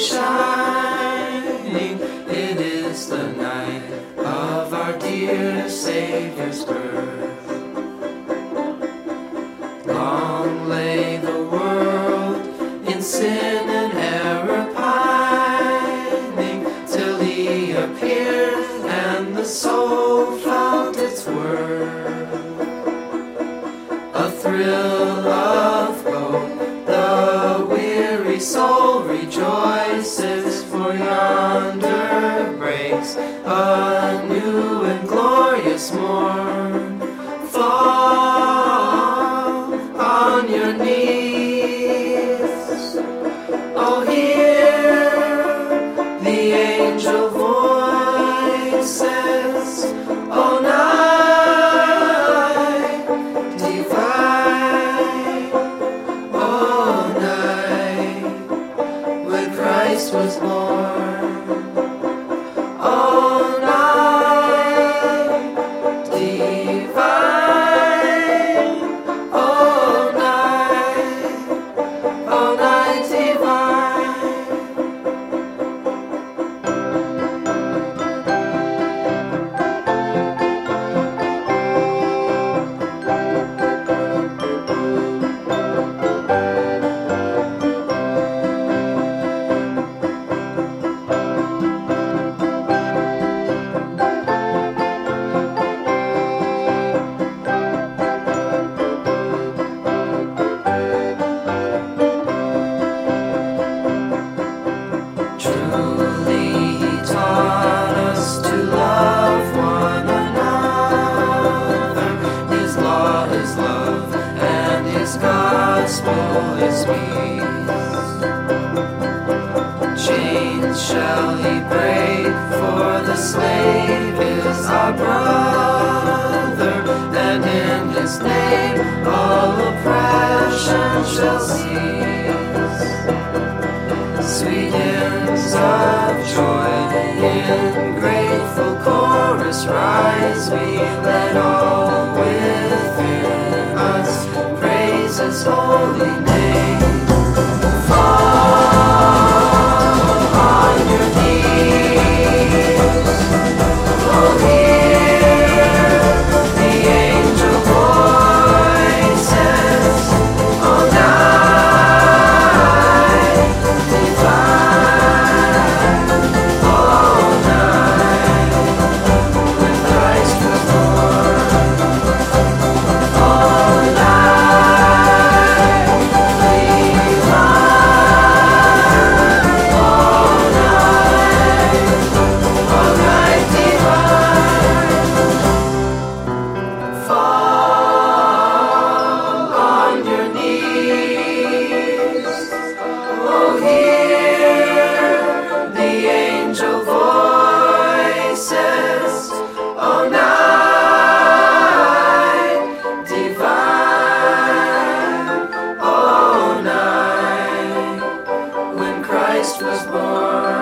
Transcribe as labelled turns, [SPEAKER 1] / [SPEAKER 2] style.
[SPEAKER 1] shining. It is the night of our dear Savior's birth. Long lay the world in sin and error pining, till He appeared and the soul felt its worth. A thrill of hope, the weary soul rejoices, for yonder breaks a new and glorious morn. Fall on your knees, oh hear the angel voices, oh night divine, oh night when Christ was born, oh night divine, oh night divine. Truly He taught us to love one another. His law is love and His gospel is peace. Chains shall He break, for the slave is our brother, and in His name all oppression shall cease. Sweet hymns of joy in grateful chorus rise, we let all within us praise His holy name. Fall on your knees, oh hear the angel voices, oh night divine, oh night when Christ was born, oh night divine, oh night divine. Fall on your knees, oh hear the angel voices, oh night divine, oh night when Christ was born.